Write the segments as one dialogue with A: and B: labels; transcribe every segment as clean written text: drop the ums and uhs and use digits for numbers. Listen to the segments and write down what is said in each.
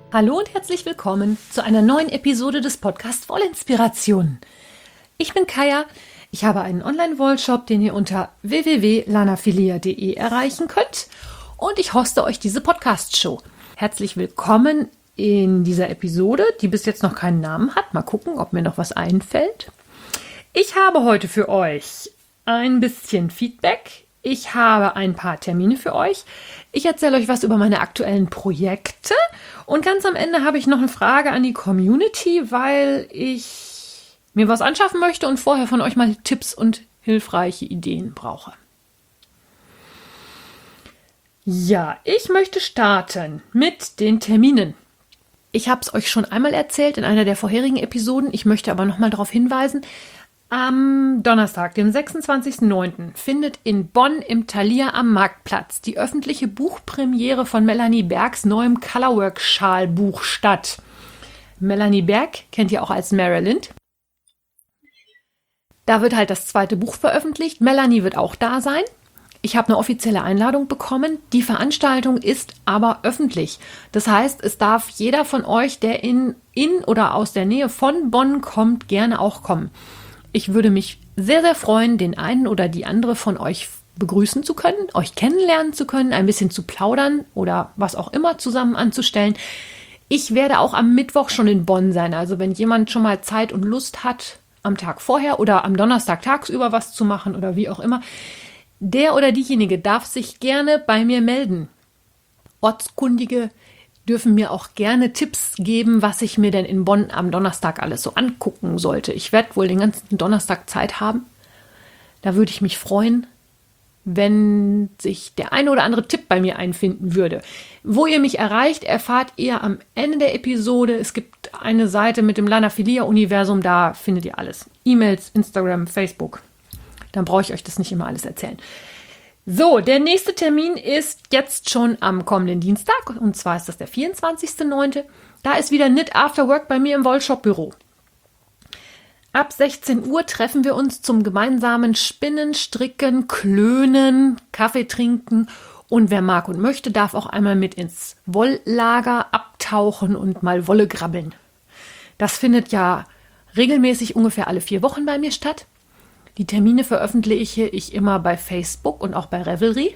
A: Hallo und herzlich willkommen zu einer neuen Episode des Podcasts Wollinspiration. Ich bin Kaya, ich habe einen Online-Wollshop, den ihr unter www.lanafilia.de erreichen könnt und ich hoste euch diese Podcast-Show. Herzlich willkommen in dieser Episode, die bis jetzt noch keinen Namen hat. Mal gucken, ob mir noch was einfällt. Ich habe heute für euch ein bisschen Feedback. Ich habe ein paar Termine für euch. Ich erzähle euch was über meine aktuellen Projekte. Und ganz am Ende habe ich noch eine Frage an die Community, weil ich mir was anschaffen möchte und vorher von euch mal Tipps und hilfreiche Ideen brauche. Ja, ich möchte starten mit den Terminen. Ich habe es euch schon einmal erzählt in einer der vorherigen Episoden. Ich möchte aber nochmal darauf hinweisen. Am Donnerstag, dem 26.09., findet in Bonn im Thalia am Marktplatz die öffentliche Buchpremiere von Melanie Bergs neuem Colorwork-Schalbuch statt. Melanie Berg kennt ihr auch als Marilyn. Da wird halt das zweite Buch veröffentlicht. Melanie wird auch da sein. Ich habe eine offizielle Einladung bekommen. Die Veranstaltung ist aber öffentlich. Das heißt, es darf jeder von euch, der in oder aus der Nähe von Bonn kommt, gerne auch kommen. Ich würde mich sehr, sehr freuen, den einen oder die andere von euch begrüßen zu können, euch kennenlernen zu können, ein bisschen zu plaudern oder was auch immer zusammen anzustellen. Ich werde auch am Mittwoch schon in Bonn sein. Also wenn jemand schon mal Zeit und Lust hat, am Tag vorher oder am Donnerstag tagsüber was zu machen oder wie auch immer, der oder diejenige darf sich gerne bei mir melden. Ortskundige dürfen mir auch gerne Tipps geben, was ich mir denn in Bonn am Donnerstag alles so angucken sollte. Ich werde wohl den ganzen Donnerstag Zeit haben. Da würde ich mich freuen, wenn sich der eine oder andere Tipp bei mir einfinden würde. Wo ihr mich erreicht, erfahrt ihr am Ende der Episode. Es gibt eine Seite mit dem Lanafilia-Universum, da findet ihr alles. E-Mails, Instagram, Facebook. Dann brauche ich euch das nicht immer alles erzählen. So, der nächste Termin ist jetzt schon am kommenden Dienstag, und zwar ist das der 24.09. Da ist wieder Knit After Work bei mir im Wollshop-Büro. Ab 16 Uhr treffen wir uns zum gemeinsamen Spinnen, Stricken, Klönen, Kaffee trinken und wer mag und möchte, darf auch einmal mit ins Wolllager abtauchen und mal Wolle grabbeln. Das findet ja regelmäßig ungefähr alle 4 Wochen bei mir statt. Die Termine veröffentliche ich immer bei Facebook und auch bei Ravelry.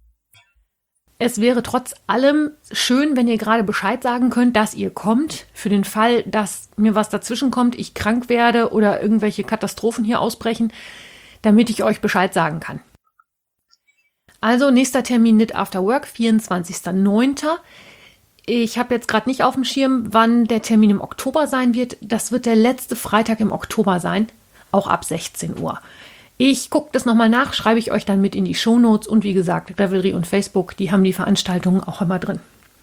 A: Es wäre trotz allem schön, wenn ihr gerade Bescheid sagen könnt, dass ihr kommt. Für den Fall, dass mir was dazwischen kommt, ich krank werde oder irgendwelche Katastrophen hier ausbrechen, damit ich euch Bescheid sagen kann. Also nächster Termin Knit After Work, 24.09. Ich habe jetzt gerade nicht auf dem Schirm, wann der Termin im Oktober sein wird. Das wird der letzte Freitag im Oktober sein. Auch ab 16 Uhr. Ich gucke das nochmal nach, schreibe ich euch dann mit in die Shownotes und wie gesagt, Ravelry und Facebook, die haben die Veranstaltungen auch immer drin.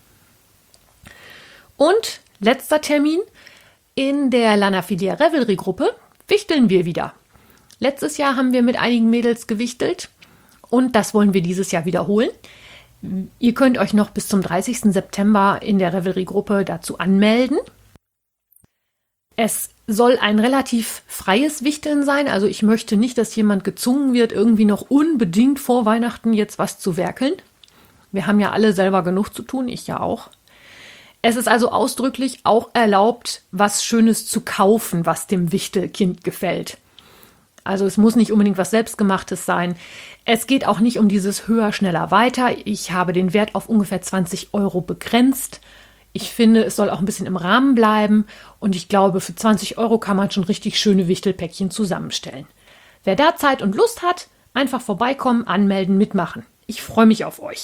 A: Und letzter Termin, in der Lanafilia Ravelry Gruppe wichteln wir wieder. Letztes Jahr haben wir mit einigen Mädels gewichtelt und das wollen wir dieses Jahr wiederholen. Ihr könnt euch noch bis zum 30. September in der Ravelry Gruppe dazu anmelden. Es soll ein relativ freies Wichteln sein. Also ich möchte nicht, dass jemand gezwungen wird, irgendwie noch unbedingt vor Weihnachten jetzt was zu werkeln. Wir haben ja alle selber genug zu tun, ich ja auch. Es ist also ausdrücklich auch erlaubt, was Schönes zu kaufen, was dem Wichtelkind gefällt. Also es muss nicht unbedingt was Selbstgemachtes sein. Es geht auch nicht um dieses höher, schneller, weiter. Ich habe den Wert auf ungefähr 20 € begrenzt. Ich finde, es soll auch ein bisschen im Rahmen bleiben und ich glaube, für 20 € kann man schon richtig schöne Wichtelpäckchen zusammenstellen. Wer da Zeit und Lust hat, einfach vorbeikommen, anmelden, mitmachen. Ich freue mich auf euch.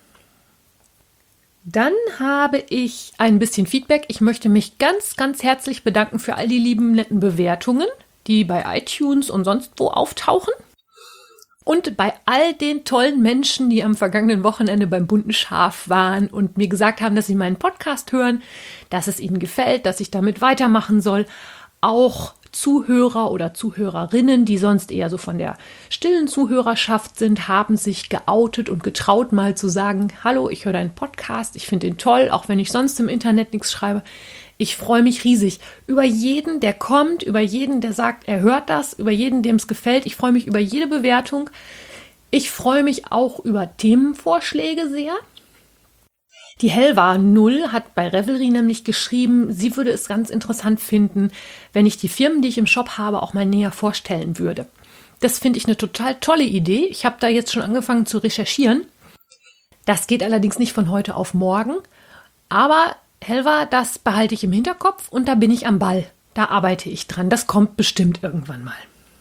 A: Dann habe ich ein bisschen Feedback. Ich möchte mich ganz, ganz herzlich bedanken für all die lieben, netten Bewertungen, die bei iTunes und sonst wo auftauchen. Und bei all den tollen Menschen, die am vergangenen Wochenende beim Bunten Schaf waren und mir gesagt haben, dass sie meinen Podcast hören, dass es ihnen gefällt, dass ich damit weitermachen soll. Auch Zuhörer oder Zuhörerinnen, die sonst eher so von der stillen Zuhörerschaft sind, haben sich geoutet und getraut, mal zu sagen, hallo, ich höre deinen Podcast, ich finde ihn toll, auch wenn ich sonst im Internet nichts schreibe. Ich freue mich riesig über jeden, der kommt, über jeden, der sagt, er hört das, über jeden, dem es gefällt. Ich freue mich über jede Bewertung. Ich freue mich auch über Themenvorschläge sehr. Die Helva 0 hat bei Revelry nämlich geschrieben, sie würde es ganz interessant finden, wenn ich die Firmen, die ich im Shop habe, auch mal näher vorstellen würde. Das finde ich eine total tolle Idee. Ich habe da jetzt schon angefangen zu recherchieren. Das geht allerdings nicht von heute auf morgen. Aber Helva, das behalte ich im Hinterkopf und da bin ich am Ball. Da arbeite ich dran. Das kommt bestimmt irgendwann mal.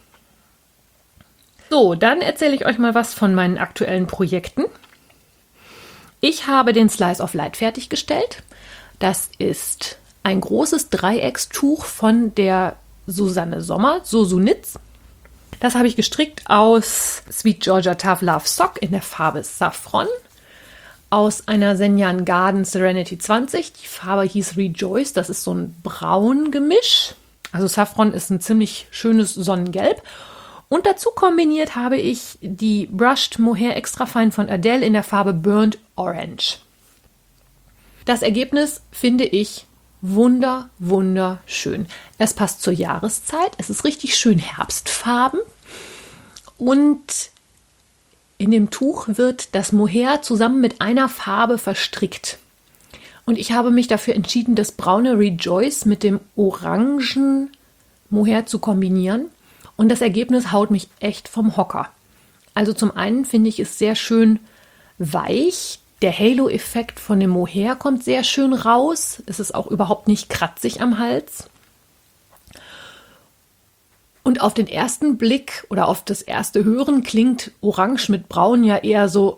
A: So, dann erzähle ich euch mal was von meinen aktuellen Projekten. Ich habe den Slice of Light fertiggestellt. Das ist ein großes Dreieckstuch von der Susanne Sommer, Sosunitz. Das habe ich gestrickt aus Sweet Georgia Tough Love Sock in der Farbe Saffron, aus einer Senjan Garden Serenity 20. Die Farbe hieß Rejoice, das ist so ein Braun-Gemisch. Also Saffron ist ein ziemlich schönes Sonnengelb. Und dazu kombiniert habe ich die Brushed Mohair Extra Fine von Adele in der Farbe Burnt Orange. Das Ergebnis finde ich wunderschön. Es passt zur Jahreszeit, es ist richtig schön herbstfarben und in dem Tuch wird das Mohair zusammen mit einer Farbe verstrickt. Und ich habe mich dafür entschieden, das braune Rejoice mit dem orangen Mohair zu kombinieren. Und das Ergebnis haut mich echt vom Hocker. Also zum einen finde ich es sehr schön weich. Der Halo-Effekt von dem Mohair kommt sehr schön raus. Es ist auch überhaupt nicht kratzig am Hals. Und auf den ersten Blick oder auf das erste Hören klingt Orange mit Braun ja eher so,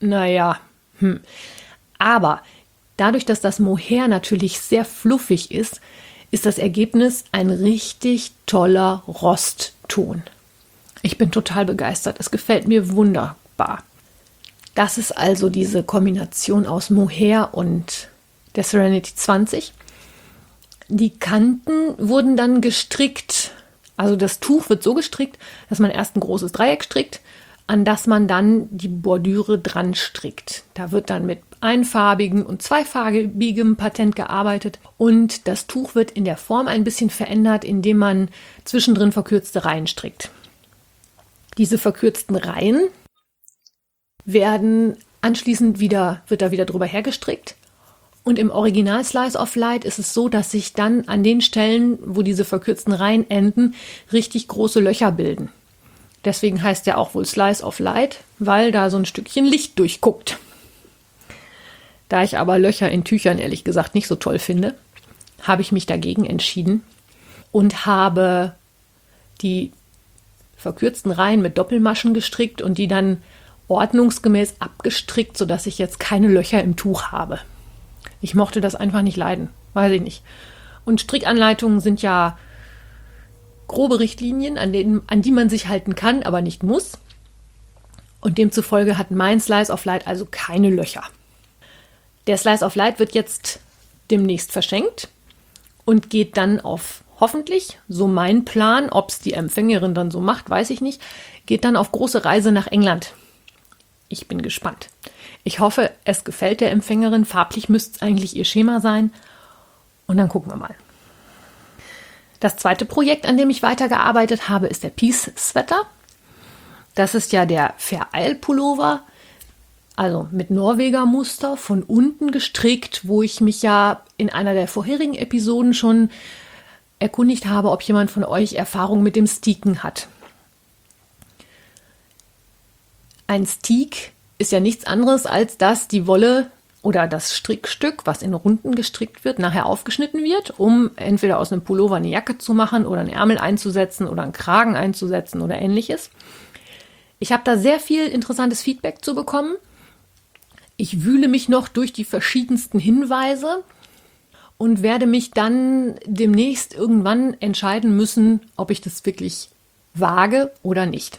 A: Aber dadurch, dass das Mohair natürlich sehr fluffig ist, ist das Ergebnis ein richtig toller Rostton. Ich bin total begeistert. Es gefällt mir wunderbar. Das ist also diese Kombination aus Mohair und der Serenity 20. Die Kanten wurden dann gestrickt. Also das Tuch wird so gestrickt, dass man erst ein großes Dreieck strickt, an das man dann die Bordüre dran strickt. Da wird dann mit einfarbigem und zweifarbigem Patent gearbeitet und das Tuch wird in der Form ein bisschen verändert, indem man zwischendrin verkürzte Reihen strickt. Diese verkürzten Reihen wird da wieder drüber hergestrickt. Und im Original Slice of Light ist es so, dass sich dann an den Stellen, wo diese verkürzten Reihen enden, richtig große Löcher bilden. Deswegen heißt der auch wohl Slice of Light, weil da so ein Stückchen Licht durchguckt. Da ich aber Löcher in Tüchern ehrlich gesagt nicht so toll finde, habe ich mich dagegen entschieden und habe die verkürzten Reihen mit Doppelmaschen gestrickt und die dann ordnungsgemäß abgestrickt, sodass ich jetzt keine Löcher im Tuch habe. Ich mochte das einfach nicht leiden, weiß ich nicht. Und Strickanleitungen sind ja grobe Richtlinien, an die man sich halten kann, aber nicht muss. Und demzufolge hat mein Slice of Light also keine Löcher. Der Slice of Light wird jetzt demnächst verschenkt und geht dann auf, hoffentlich, so mein Plan, ob es die Empfängerin dann so macht, weiß ich nicht, geht dann auf große Reise nach England. Ich bin gespannt. Ich hoffe, es gefällt der Empfängerin. Farblich müsste es eigentlich ihr Schema sein. Und dann gucken wir mal. Das zweite Projekt, an dem ich weitergearbeitet habe, ist der Peace Sweater. Das ist ja der Vereil-Pullover, also mit Norweger Muster, von unten gestrickt, wo ich mich ja in einer der vorherigen Episoden schon erkundigt habe, ob jemand von euch Erfahrung mit dem Steaken hat. Ein Steak ist ja nichts anderes, als dass die Wolle oder das Strickstück, was in Runden gestrickt wird, nachher aufgeschnitten wird, um entweder aus einem Pullover eine Jacke zu machen oder einen Ärmel einzusetzen oder einen Kragen einzusetzen oder ähnliches. Ich habe da sehr viel interessantes Feedback zu bekommen. Ich wühle mich noch durch die verschiedensten Hinweise und werde mich dann demnächst irgendwann entscheiden müssen, ob ich das wirklich wage oder nicht.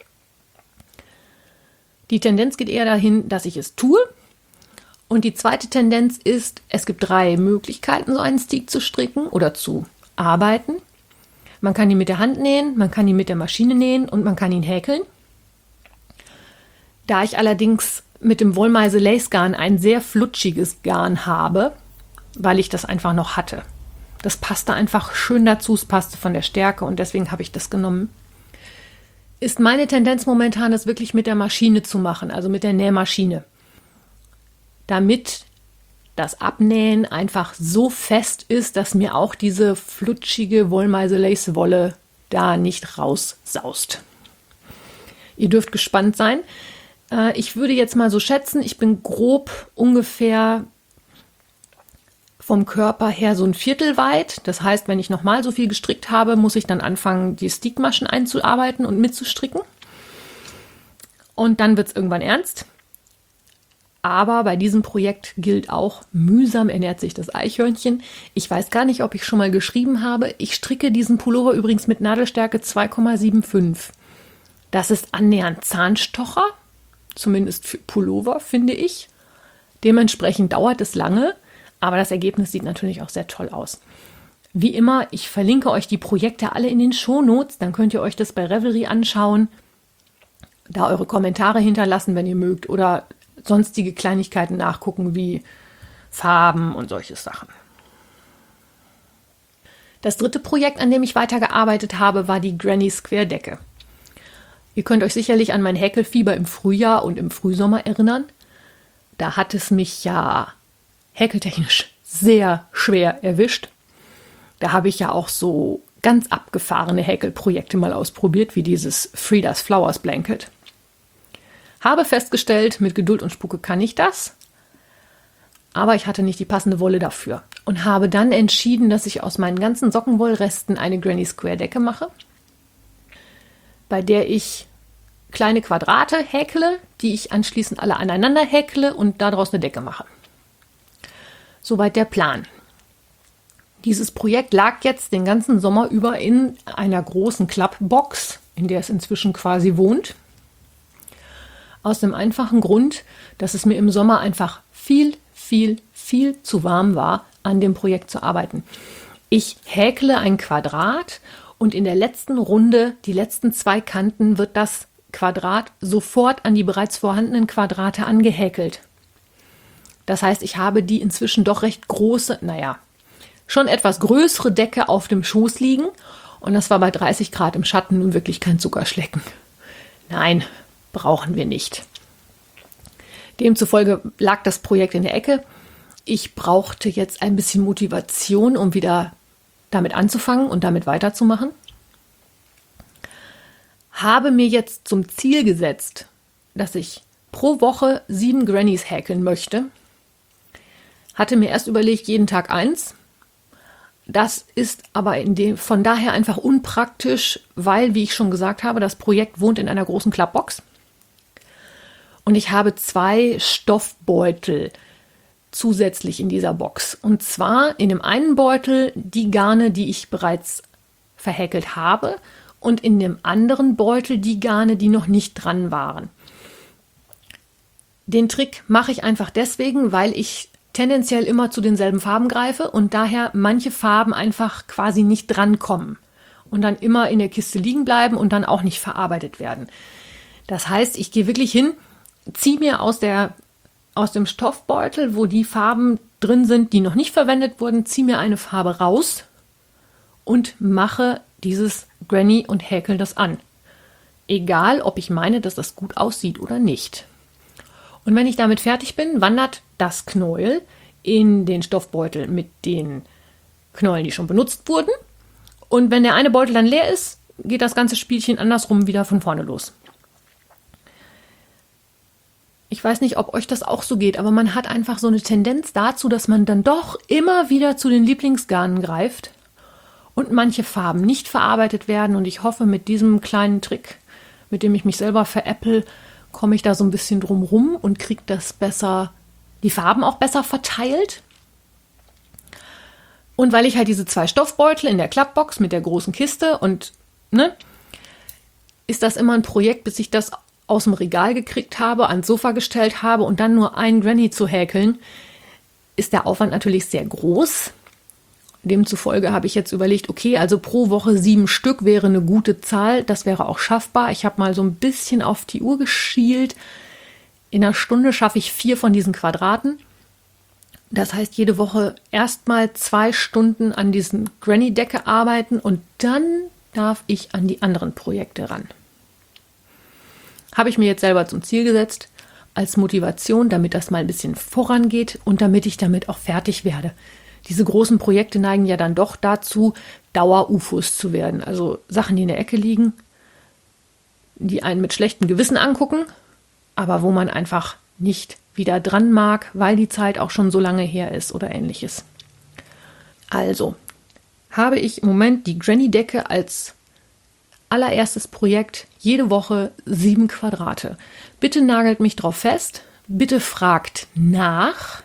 A: Die Tendenz geht eher dahin, dass ich es tue. Und die zweite Tendenz ist, es gibt 3 Möglichkeiten, so einen Steak zu stricken oder zu arbeiten. Man kann ihn mit der Hand nähen, man kann ihn mit der Maschine nähen und man kann ihn häkeln. Da ich allerdings mit dem Wollmeise Lace Garn ein sehr flutschiges Garn habe, weil ich das einfach noch hatte. Das passte einfach schön dazu, es passte von der Stärke und deswegen habe ich das genommen. Ist meine Tendenz momentan, das wirklich mit der Maschine zu machen, also mit der Nähmaschine. Damit das Abnähen einfach so fest ist, dass mir auch diese flutschige Wollmeise-Lace-Wolle da nicht raussaust. Ihr dürft gespannt sein. Ich würde jetzt mal so schätzen, ich bin grob ungefähr vom Körper her so ein Viertel weit. Das heißt, wenn ich nochmal so viel gestrickt habe, muss ich dann anfangen, die Stickmaschen einzuarbeiten und mitzustricken. Und dann wird es irgendwann ernst. Aber bei diesem Projekt gilt auch, mühsam ernährt sich das Eichhörnchen. Ich weiß gar nicht, ob ich schon mal geschrieben habe. Ich stricke diesen Pullover übrigens mit Nadelstärke 2,75. Das ist annähernd Zahnstocher, zumindest für Pullover, finde ich. Dementsprechend dauert es lange, aber das Ergebnis sieht natürlich auch sehr toll aus. Wie immer, ich verlinke euch die Projekte alle in den Shownotes, dann könnt ihr euch das bei Ravelry anschauen, da eure Kommentare hinterlassen, wenn ihr mögt, oder sonstige Kleinigkeiten nachgucken wie Farben und solche Sachen. Das dritte Projekt, an dem ich weitergearbeitet habe, war die Granny Square Decke. Ihr könnt euch sicherlich an mein Häkelfieber im Frühjahr und im Frühsommer erinnern. Da hat es mich ja häkeltechnisch sehr schwer erwischt. Da habe ich ja auch so ganz abgefahrene Häkelprojekte mal ausprobiert, wie dieses Frida's Flowers Blanket. Habe festgestellt, mit Geduld und Spucke kann ich das, aber ich hatte nicht die passende Wolle dafür und habe dann entschieden, dass ich aus meinen ganzen Sockenwollresten eine Granny Square Decke mache, bei der ich kleine Quadrate häkle, die ich anschließend alle aneinander häkle und daraus eine Decke mache. Soweit der Plan. Dieses Projekt lag jetzt den ganzen Sommer über in einer großen Klappbox, in der es inzwischen quasi wohnt. Aus dem einfachen Grund, dass es mir im Sommer einfach viel zu warm war, an dem Projekt zu arbeiten. Ich häkle ein Quadrat und in der letzten Runde, die letzten 2 Kanten, wird das Quadrat sofort an die bereits vorhandenen Quadrate angehäkelt. Das heißt, ich habe die inzwischen doch recht große, schon etwas größere Decke auf dem Schoß liegen und das war bei 30 Grad im Schatten nun wirklich kein Zuckerschlecken. Nein, brauchen wir nicht. Demzufolge lag das Projekt in der Ecke. Ich brauchte jetzt ein bisschen Motivation, um wieder damit anzufangen und damit weiterzumachen. Habe mir jetzt zum Ziel gesetzt, dass ich pro Woche 7 Grannies häkeln möchte. Hatte mir erst überlegt, jeden Tag 1. Das ist aber von daher einfach unpraktisch, weil, wie ich schon gesagt habe, das Projekt wohnt in einer großen Klappbox. Und ich habe 2 Stoffbeutel zusätzlich in dieser Box. Und zwar in dem einen Beutel die Garne, die ich bereits verhäkelt habe, und in dem anderen Beutel die Garne, die noch nicht dran waren. Den Trick mache ich einfach deswegen, weil ich tendenziell immer zu denselben Farben greife und daher manche Farben einfach quasi nicht drankommen und dann immer in der Kiste liegen bleiben und dann auch nicht verarbeitet werden. Das heißt, ich gehe wirklich hin, ziehe mir aus dem Stoffbeutel, wo die Farben drin sind, die noch nicht verwendet wurden, ziehe mir eine Farbe raus und mache dieses Granny und häkel das an. Egal, ob ich meine, dass das gut aussieht oder nicht. Und wenn ich damit fertig bin, wandert das Knäuel in den Stoffbeutel mit den Knäueln, die schon benutzt wurden. Und wenn der eine Beutel dann leer ist, geht das ganze Spielchen andersrum wieder von vorne los. Ich weiß nicht, ob euch das auch so geht, aber man hat einfach so eine Tendenz dazu, dass man dann doch immer wieder zu den Lieblingsgarnen greift und manche Farben nicht verarbeitet werden. Und ich hoffe, mit diesem kleinen Trick, mit dem ich mich selber veräpple, komme ich da so ein bisschen drum rum und kriege das besser, die Farben auch besser verteilt. Und weil ich halt diese 2 Stoffbeutel in der Klappbox mit der großen Kiste und, ist das immer ein Projekt, bis ich das aus dem Regal gekriegt habe, ans Sofa gestellt habe und dann nur ein Granny zu häkeln, ist der Aufwand natürlich sehr groß. Demzufolge habe ich jetzt überlegt, okay, also pro Woche 7 Stück wäre eine gute Zahl, das wäre auch schaffbar. Ich habe mal so ein bisschen auf die Uhr geschielt. In einer Stunde schaffe ich 4 von diesen Quadraten. Das heißt, jede Woche erstmal 2 Stunden an diesen Granny-Decke arbeiten und dann darf ich an die anderen Projekte ran. Habe ich mir jetzt selber zum Ziel gesetzt. als Motivation, damit das mal ein bisschen vorangeht und damit ich damit auch fertig werde. Diese großen Projekte neigen ja dann doch dazu, Dauer-UFOs zu werden. Also Sachen, die in der Ecke liegen, die einen mit schlechtem Gewissen angucken, aber wo man einfach nicht wieder dran mag, weil die Zeit auch schon so lange her ist oder ähnliches. Also habe ich im Moment die Granny-Decke als allererstes Projekt, jede Woche 7 Quadrate. Bitte nagelt mich drauf fest, bitte fragt nach,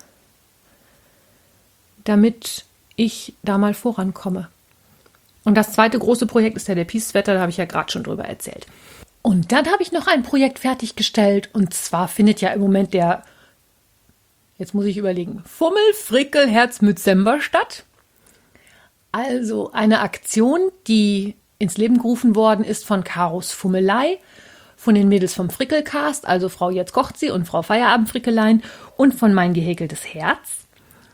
A: damit ich da mal vorankomme. Und das zweite große Projekt ist ja der Peace-Sweater, da habe ich ja gerade schon drüber erzählt. Und dann habe ich noch ein Projekt fertiggestellt und zwar findet ja im Moment der, jetzt muss ich überlegen, Fummel-Frickel-Herzmützember statt. Also eine Aktion, die ins Leben gerufen worden ist von Karos Fummelei, von den Mädels vom Frickelcast, also Frau Jetzt kocht sie und Frau Feierabendfrickelein und von Mein gehäkeltes Herz.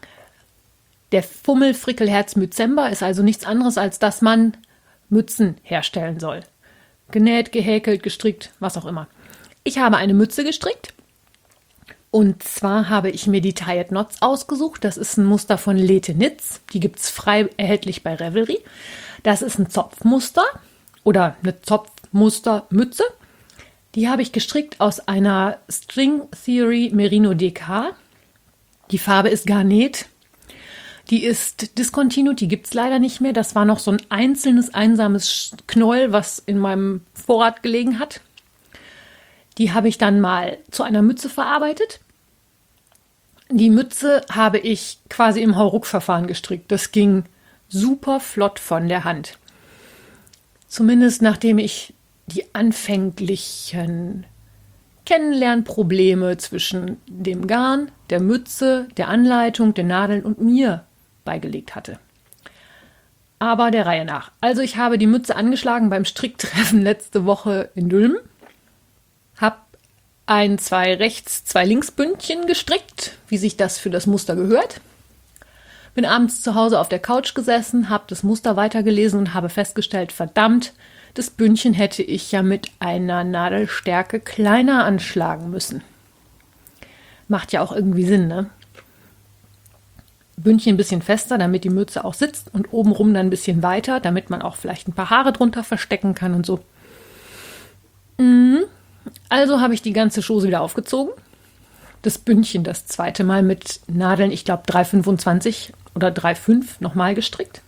A: Der Fummel-Frickel-Herz-Mützember ist also nichts anderes, als dass man Mützen herstellen soll. Genäht, gehäkelt, gestrickt, was auch immer. Ich habe eine Mütze gestrickt. Und zwar habe ich mir die Tied Knots ausgesucht. Das ist ein Muster von Lete Knits. Die gibt es frei erhältlich bei Revelry. Das ist ein Zopfmuster oder eine Zopfmustermütze. Die habe ich gestrickt aus einer String Theory Merino DK. Die Farbe ist Garnet. Die ist discontinued, die gibt es leider nicht mehr. Das war noch so ein einzelnes, einsames Knäuel, was in meinem Vorrat gelegen hat. Die habe ich dann mal zu einer Mütze verarbeitet. Die Mütze habe ich quasi im Hauruck-Verfahren gestrickt. Das ging super flott von der Hand. Zumindest nachdem ich die anfänglichen Kennenlernprobleme zwischen dem Garn, der Mütze, der Anleitung, den Nadeln und mir beigelegt hatte. Aber der Reihe nach. Also ich habe die Mütze angeschlagen beim Stricktreffen letzte Woche in Dülmen. Habe 2 Rechts-, 2 Links-Bündchen gestrickt, wie sich das für das Muster gehört. Bin abends zu Hause auf der Couch gesessen, habe das Muster weitergelesen und habe festgestellt, verdammt, das Bündchen hätte ich ja mit einer Nadelstärke kleiner anschlagen müssen. Macht ja auch irgendwie Sinn, ne? Bündchen ein bisschen fester, damit die Mütze auch sitzt und obenrum dann ein bisschen weiter, damit man auch vielleicht ein paar Haare drunter verstecken kann und so. Also habe ich die ganze Chose wieder aufgezogen. Das Bündchen das zweite Mal mit Nadeln, ich glaube 3,25 oder 3,5 nochmal gestrickt.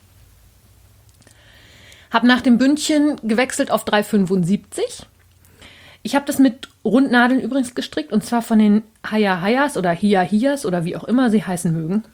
A: Habe nach dem Bündchen gewechselt auf 3,75. Ich habe das mit Rundnadeln übrigens gestrickt und zwar von den Haya Hayas oder Hia Hias oder wie auch immer sie heißen mögen.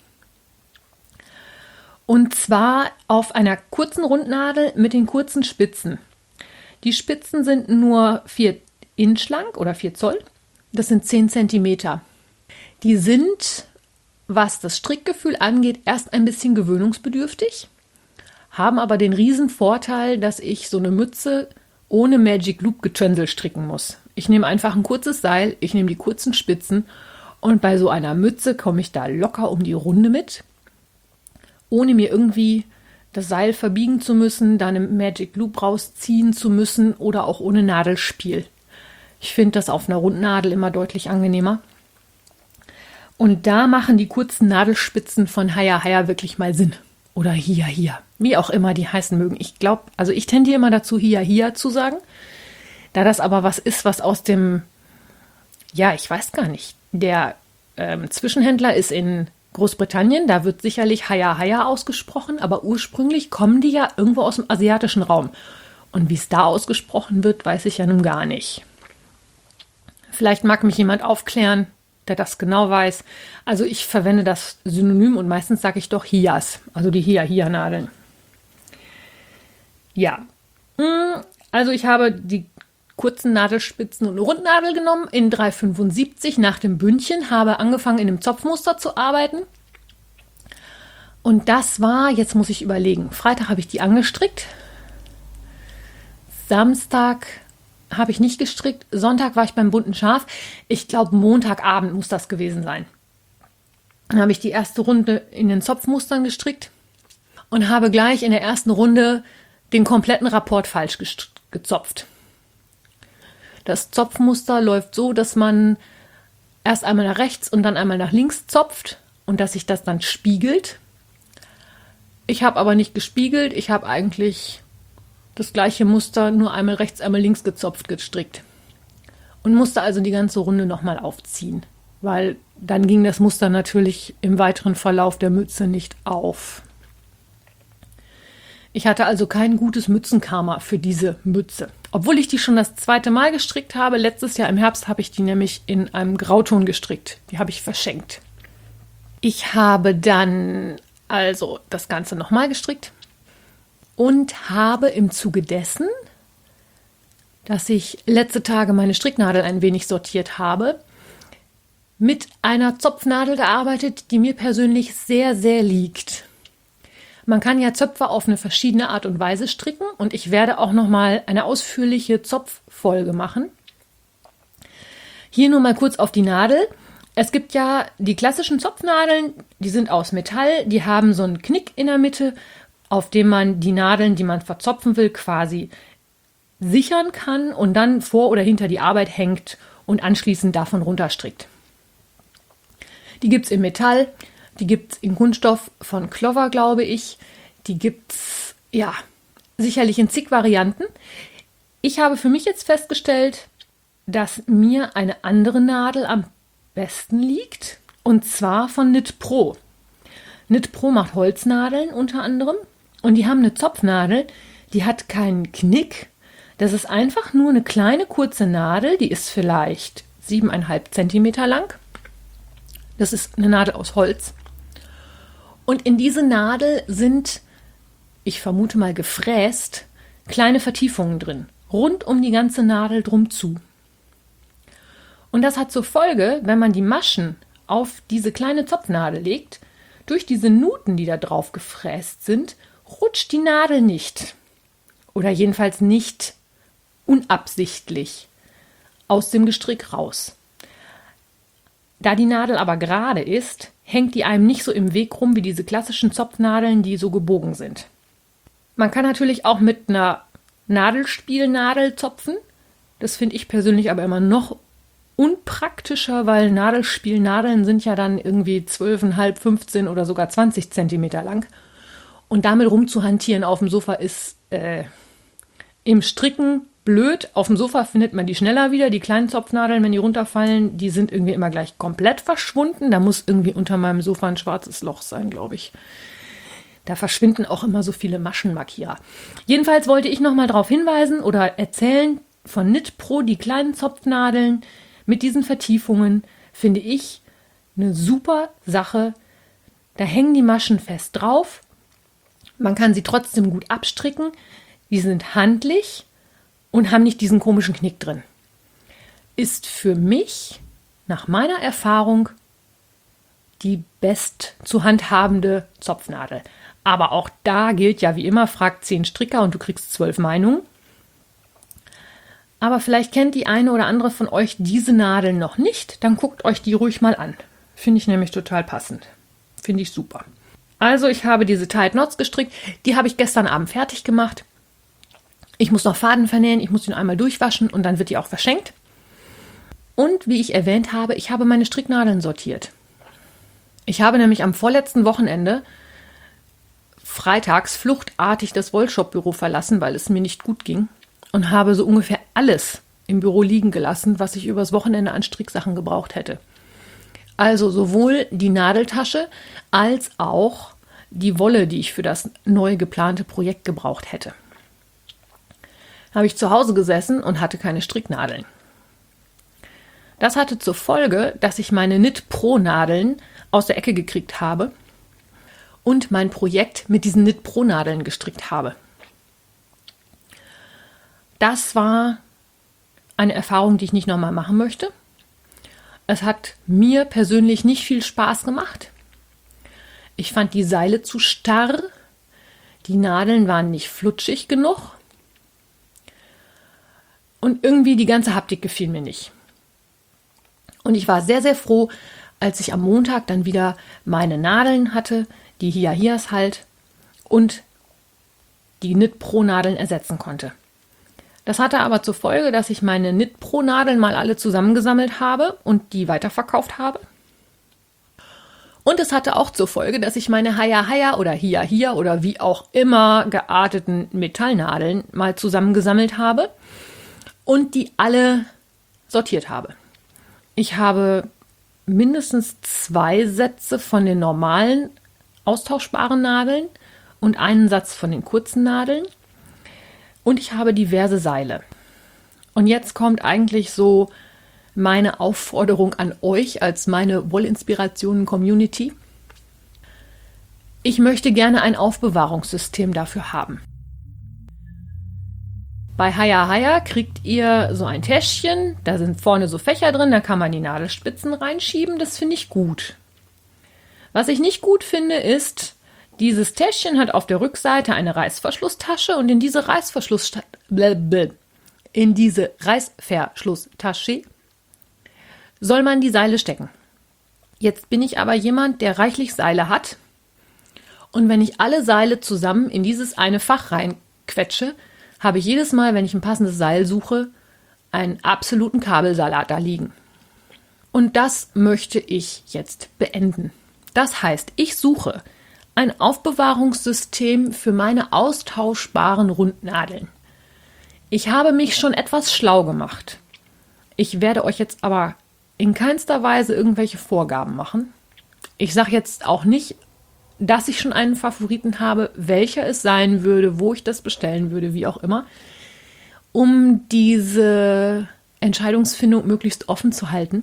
A: Und zwar auf einer kurzen Rundnadel mit den kurzen Spitzen. Die Spitzen sind nur 4 Inch lang oder 4 Zoll. Das sind 10 Zentimeter. Die sind, was das Strickgefühl angeht, erst ein bisschen gewöhnungsbedürftig, haben aber den riesen Vorteil, dass ich so eine Mütze ohne Magic Loop Getwänsel stricken muss. Ich nehme einfach ein kurzes Seil, ich nehme die kurzen Spitzen und bei so einer Mütze komme ich da locker um die Runde mit, ohne mir irgendwie das Seil verbiegen zu müssen, da eine Magic Loop rausziehen zu müssen oder auch ohne Nadelspiel. Ich finde das auf einer Rundnadel immer deutlich angenehmer. Und da machen die kurzen Nadelspitzen von Haya Haya wirklich mal Sinn. Oder Hia Hia, wie auch immer die heißen mögen. Ich glaube, also ich tendiere immer dazu, Hia Hia zu sagen. Da das aber was ist, was aus dem, ja, ich weiß gar nicht, der Zwischenhändler ist in Großbritannien, da wird sicherlich Haya Haya ausgesprochen, aber ursprünglich kommen die ja irgendwo aus dem asiatischen Raum. Und wie es da ausgesprochen wird, weiß ich ja nun gar nicht. Vielleicht mag mich jemand aufklären, der das genau weiß. Also ich verwende das Synonym und meistens sage ich doch Hias, also die Hia-Hia-Nadeln. Ja, also ich habe die kurzen Nadelspitzen und eine Rundnadel genommen in 3,75 nach dem Bündchen, habe angefangen in dem Zopfmuster zu arbeiten. Und das war, jetzt muss ich überlegen, Freitag habe ich die angestrickt, Samstag habe ich nicht gestrickt, Sonntag war ich beim bunten Schaf. Ich glaube, Montagabend muss das gewesen sein. Dann habe ich die erste Runde in den Zopfmustern gestrickt und habe gleich in der ersten Runde den kompletten Rapport falsch gezopft. Das Zopfmuster läuft so, dass man erst einmal nach rechts und dann einmal nach links zopft und dass sich das dann spiegelt. Ich habe aber nicht gespiegelt, ich habe eigentlich das gleiche Muster nur einmal rechts, einmal links gezopft gestrickt und musste also die ganze Runde nochmal aufziehen, weil dann ging das Muster natürlich im weiteren Verlauf der Mütze nicht auf. Ich hatte also kein gutes Mützenkarma für diese Mütze. Obwohl ich die schon das zweite Mal gestrickt habe. Letztes Jahr im Herbst habe ich die nämlich in einem Grauton gestrickt. Die habe ich verschenkt. Ich habe dann also das Ganze nochmal gestrickt und habe im Zuge dessen, dass ich letzte Tage meine Stricknadel ein wenig sortiert habe, mit einer Zopfnadel gearbeitet, die mir persönlich sehr, sehr liegt. Man kann ja Zöpfe auf eine verschiedene Art und Weise stricken und ich werde auch nochmal eine ausführliche Zopffolge machen. Hier nur mal kurz auf die Nadel. Es gibt ja die klassischen Zopfnadeln, die sind aus Metall, die haben so einen Knick in der Mitte, auf dem man die Nadeln, die man verzopfen will, quasi sichern kann und dann vor oder hinter die Arbeit hängt und anschließend davon runterstrickt. Die gibt es in Metall. Die gibt es in Kunststoff von Clover, glaube ich. Die gibt es, ja, sicherlich in zig Varianten. Ich habe für mich jetzt festgestellt, dass mir eine andere Nadel am besten liegt. Und zwar von Knit Pro. Knit Pro macht Holznadeln unter anderem. Und die haben eine Zopfnadel, die hat keinen Knick. Das ist einfach nur eine kleine, kurze Nadel. Die ist vielleicht 7,5 Zentimeter lang. Das ist eine Nadel aus Holz. Und in diese Nadel sind, ich vermute mal gefräst, kleine Vertiefungen drin, rund um die ganze Nadel drum zu. Und das hat zur Folge, wenn man die Maschen auf diese kleine Zopfnadel legt, durch diese Nuten, die da drauf gefräst sind, rutscht die Nadel nicht. Oder jedenfalls nicht unabsichtlich aus dem Gestrick raus. Da die Nadel aber gerade ist, hängt die einem nicht so im Weg rum wie diese klassischen Zopfnadeln, die so gebogen sind. Man kann natürlich auch mit einer Nadelspielnadel zopfen. Das finde ich persönlich aber immer noch unpraktischer, weil Nadelspielnadeln sind ja dann irgendwie 12,5, 15 oder sogar 20 Zentimeter lang. Und damit rumzuhantieren auf dem Sofa ist im Stricken blöd. Auf dem Sofa findet man die schneller wieder. Die kleinen Zopfnadeln, wenn die runterfallen, die sind irgendwie immer gleich komplett verschwunden. Da muss irgendwie unter meinem Sofa ein schwarzes Loch sein, glaube ich. Da verschwinden auch immer so viele Maschenmarkierer. Jedenfalls wollte ich nochmal darauf hinweisen oder erzählen, von Knit Pro, die kleinen Zopfnadeln mit diesen Vertiefungen, finde ich eine super Sache. Da hängen die Maschen fest drauf. Man kann sie trotzdem gut abstricken. Die sind handlich und haben nicht diesen komischen Knick drin. Ist für mich, nach meiner Erfahrung, die best zu handhabende Zopfnadel. Aber auch da gilt ja wie immer, frag 10 Stricker und du kriegst 12 Meinungen. Aber vielleicht kennt die eine oder andere von euch diese Nadel noch nicht, dann guckt euch die ruhig mal an. Finde ich nämlich total passend. Finde ich super. Also ich habe diese Tight Knots gestrickt, die habe ich gestern Abend fertig gemacht. Ich muss noch Faden vernähen, ich muss ihn einmal durchwaschen und dann wird die auch verschenkt. Und wie ich erwähnt habe, ich habe meine Stricknadeln sortiert. Ich habe nämlich am vorletzten Wochenende freitags fluchtartig das Wollshop-Büro verlassen, weil es mir nicht gut ging und habe so ungefähr alles im Büro liegen gelassen, was ich übers Wochenende an Stricksachen gebraucht hätte. Also sowohl die Nadeltasche als auch die Wolle, die ich für das neu geplante Projekt gebraucht hätte. Habe ich zu Hause gesessen und hatte keine Stricknadeln. Das hatte zur Folge, dass ich meine Knit Pro Nadeln aus der Ecke gekriegt habe und mein Projekt mit diesen Knit Pro Nadeln gestrickt habe. Das war eine Erfahrung, die ich nicht nochmal machen möchte. Es hat mir persönlich nicht viel Spaß gemacht. Ich fand die Seile zu starr. Die Nadeln waren nicht flutschig genug. Und irgendwie die ganze Haptik gefiel mir nicht. Und ich war sehr, sehr froh, als ich am Montag dann wieder meine Nadeln hatte, die Hiahias halt, und die Knit Pro Nadeln ersetzen konnte. Das hatte aber zur Folge, dass ich meine Knit-Pro-Nadeln mal alle zusammengesammelt habe und die weiterverkauft habe. Und es hatte auch zur Folge, dass ich meine Haya oder Hia oder wie auch immer gearteten Metallnadeln mal zusammengesammelt habe und die alle sortiert habe. Ich habe mindestens 2 Sätze von den normalen austauschbaren Nadeln und einen Satz von den kurzen Nadeln. Und ich habe diverse Seile. Und jetzt kommt eigentlich so meine Aufforderung an euch als meine Wollinspirationen-Community. Ich möchte gerne ein Aufbewahrungssystem dafür haben. Bei Haya kriegt ihr so ein Täschchen, da sind vorne so Fächer drin, da kann man die Nadelspitzen reinschieben, das finde ich gut. Was ich nicht gut finde ist, dieses Täschchen hat auf der Rückseite eine Reißverschlusstasche und in diese Reißverschlusstasche soll man die Seile stecken. Jetzt bin ich aber jemand, der reichlich Seile hat und wenn ich alle Seile zusammen in dieses eine Fach reinquetsche, habe ich jedes Mal, wenn ich ein passendes Seil suche, einen absoluten Kabelsalat da liegen. Und das möchte ich jetzt beenden. Das heißt, ich suche ein Aufbewahrungssystem für meine austauschbaren Rundnadeln. Ich habe mich schon etwas schlau gemacht. Ich werde euch jetzt aber in keinster Weise irgendwelche Vorgaben machen. Ich sage jetzt auch nicht, dass ich schon einen Favoriten habe, welcher es sein würde, wo ich das bestellen würde, wie auch immer, um diese Entscheidungsfindung möglichst offen zu halten.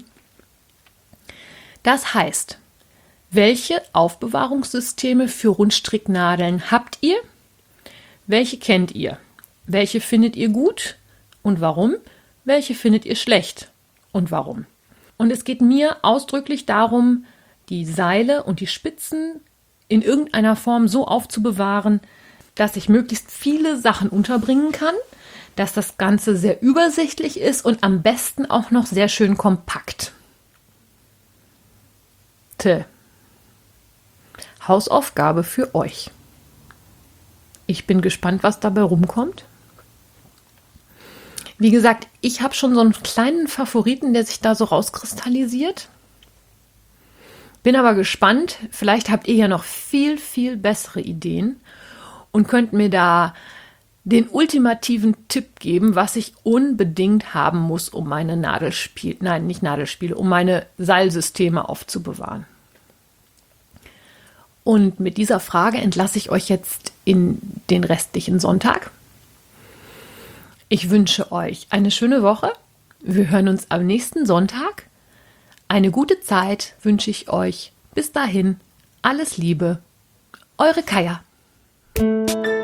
A: Das heißt, welche Aufbewahrungssysteme für Rundstricknadeln habt ihr? Welche kennt ihr? Welche findet ihr gut und warum? Welche findet ihr schlecht und warum? Und es geht mir ausdrücklich darum, die Seile und die Spitzen in irgendeiner Form so aufzubewahren, dass ich möglichst viele Sachen unterbringen kann, dass das Ganze sehr übersichtlich ist und am besten auch noch sehr schön kompakt. Hausaufgabe für euch. Ich bin gespannt, was dabei rumkommt. Wie gesagt, ich habe schon so einen kleinen Favoriten, der sich da so rauskristallisiert. Bin aber gespannt, vielleicht habt ihr ja noch viel, viel bessere Ideen und könnt mir da den ultimativen Tipp geben, was ich unbedingt haben muss, um meine um meine Seilsysteme aufzubewahren. Und mit dieser Frage entlasse ich euch jetzt in den restlichen Sonntag. Ich wünsche euch eine schöne Woche. Wir hören uns am nächsten Sonntag. Eine gute Zeit wünsche ich euch. Bis dahin, alles Liebe. Eure Kaja.